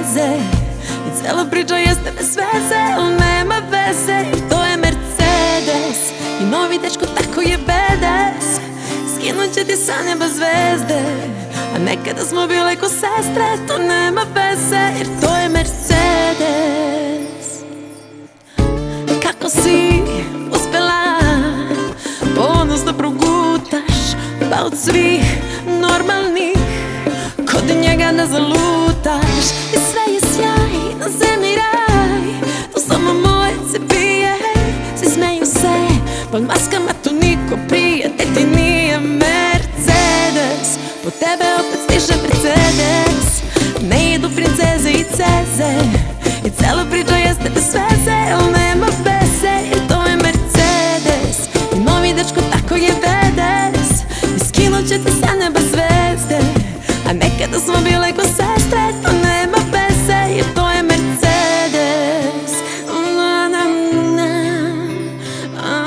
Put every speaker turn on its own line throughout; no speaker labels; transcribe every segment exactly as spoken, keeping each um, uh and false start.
veze i cela priča jeste bez veze, ali nema veze jer to je Mercedes i novi dečko tako je bedes. Skinut će ti sa neba zvezde, a nekada smo bile ko sestre. To nema veze jer to je Mercedes. Kako si uspela ponosno progutaš, pa od svih normalnih kod njega da zalutaš. I sve je sjaj, na zemlji raj, to samo moje se pije. Svi smeju se pod maskama, tu niko prijatelj ti nije Mercedes. Po tebe opet stiže Mercedes, ne idu princeze i ceze i cela priča jeste bez veze, ali nema veze jer to je Mercedes i novi dečko tako je bedes. I skinut će ti sa neba zvezde, a nekada smo bile ko sestre. To nema veze jer to je Mercedes. Na, na, na. A,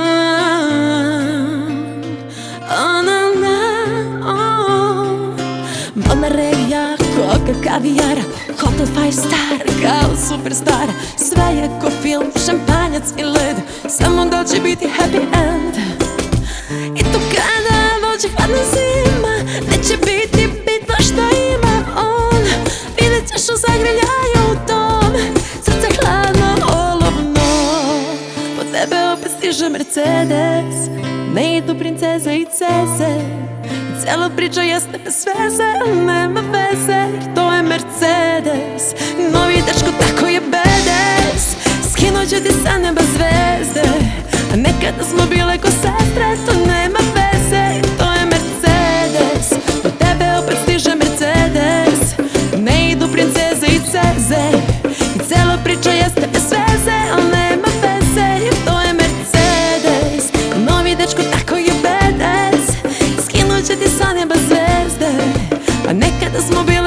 a, na, na, oh. Modna regija, koka, kavijara, hotel five star, kao superstar. Sve je ko film, šampanjac i led, samo da će biti happy end. I to kada dođe hladna zima, neće biti bitno šta ima on. Vidjet ćeš u zagrljaju u tom, srce hladno, olovno. Po tebe opet stiže Mercedes, ne idu princeze i ceze i cela priča jeste bez veze, nema veze jer to je Mercedes. Novi dečko tako je bedes, skinut će ti sa neba zvezde, a nekada smo bile ko sestre. To nema veze jer to je Mercedes. Po tebe opet stiže Mercedes, ne idu princeze i ceze i cela priča jeste bez veze, ali nema veze jer to je Mercedes. Novi dečko tako je bedes, skinut će ti sa neba zvezde, a nekada smo bile